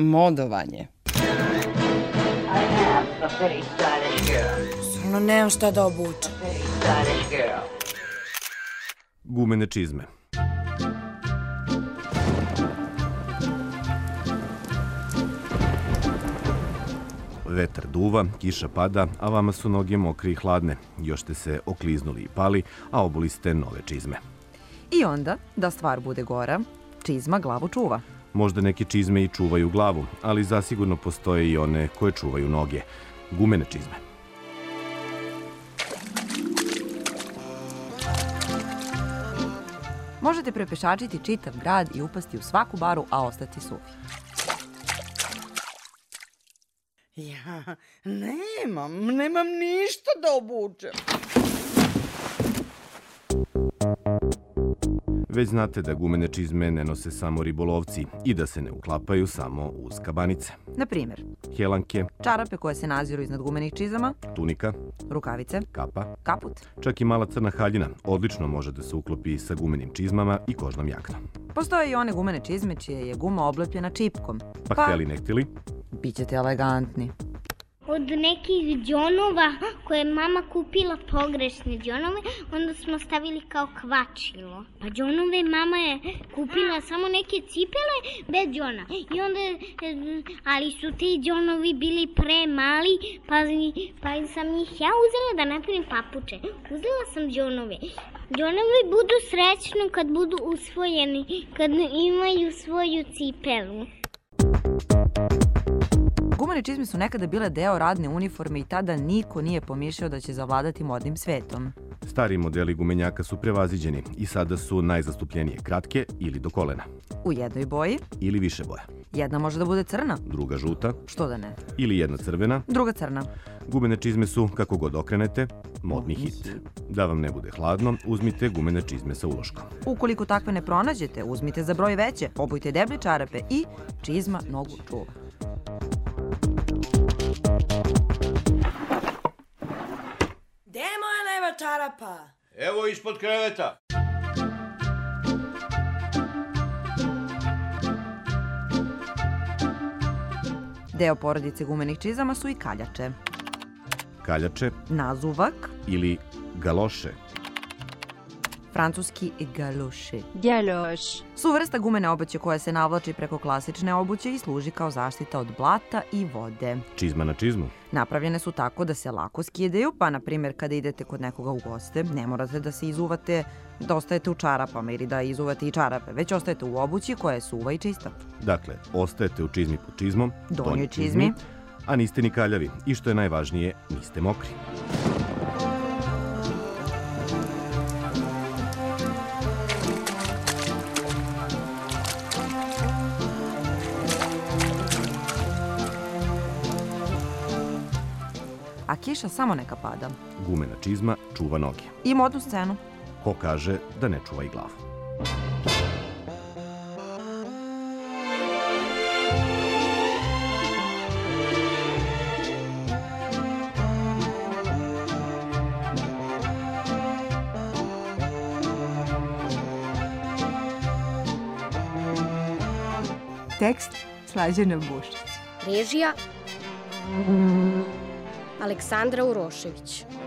Modovanje. Stvarno nemam šta da obučem. Gumene čizme. Vetar duva, kiša pada, a vama su noge mokre i hladne. Još ste se okliznuli i pali, a obuli ste nove čizme. I onda, da stvar bude gora, čizma glavu čuva. Možda neke čizme i čuvaju glavu, ali zasigurno postoje i one koje čuvaju noge. Gumene čizme. Možete prepešačiti čitav grad i upasti u svaku baru, a ostati suvi. Ja nemam ništa da obučem. Već znate da gumene čizme ne nose samo ribolovci i da se ne uklapaju samo uz kabanice. Na primjer, Helanke, čarape koje se naziru iznad gumenih čizama, tunika, rukavice, kapa, kaput. čak i mala crna haljina odlično može da se uklopi sa gumenim čizmama i kožnom jaknom. Postoje i one gumene čizme čija je guma oblepljena čipkom. Pa hteli ne hteli, bit ćete elegantni. Od nekih džonova koje je mama kupila, pogrešne džonove, onda smo stavili kao kvačilo. Pa džonove mama je kupila samo neke cipele bez džona. I onda, ali su ti džonovi bili premali, pa sam ih ja uzela da napravim papuče. Uzela sam džonove. Džonovi budu srećni kad budu usvojeni, kad imaju svoju cipelu. Gumene čizme su nekada bile deo radne uniforme i tada niko nije pomišljao da će zavladati modnim svetom. Stari modeli gumenjaka su prevaziđeni i sada su najzastupljenije kratke ili do kolena. U jednoj boji. Ili više boja. Jedna može da bude crna. Druga žuta. Što da ne? Ili jedna crvena. Druga crna. Gumene čizme su, kako god okrenete, modni hit. Da vam ne bude hladno, uzmite gumene čizme sa uloškom. Ukoliko takve ne pronađete, uzmite za broj veće, obujte deblje čarape i čizma nogu čuva. Gde je moja leva čarapa? Evo ispod kreveta. Deo porodice gumenih čizama su i kaljače. Kaljače Nazuvak ili galoše. Francuski galoše. Galoš. Su vrsta gumene obuće koja se navlači preko klasične obuće i služi kao zaštita od blata i vode. Čizma na čizmu. Napravljene su tako da se lako skidaju, pa na primjer kada idete kod nekoga u goste, ne morate da se izuvate, da ostajete u čarapama ili da izuvate i čarape, već ostajete u obući koja je suva i čista. Dakle, ostajete u čizmi pod čizmom, donjoj čizmi, a niste ni kaljavi i što je najvažnije, niste mokri. A kiša samo neka pada. Gumena čizma čuva noge. I modnu scenu. Ko kaže da ne čuva i glavu? Tekst Slađana Bušić. Režija Aleksandra Urošević.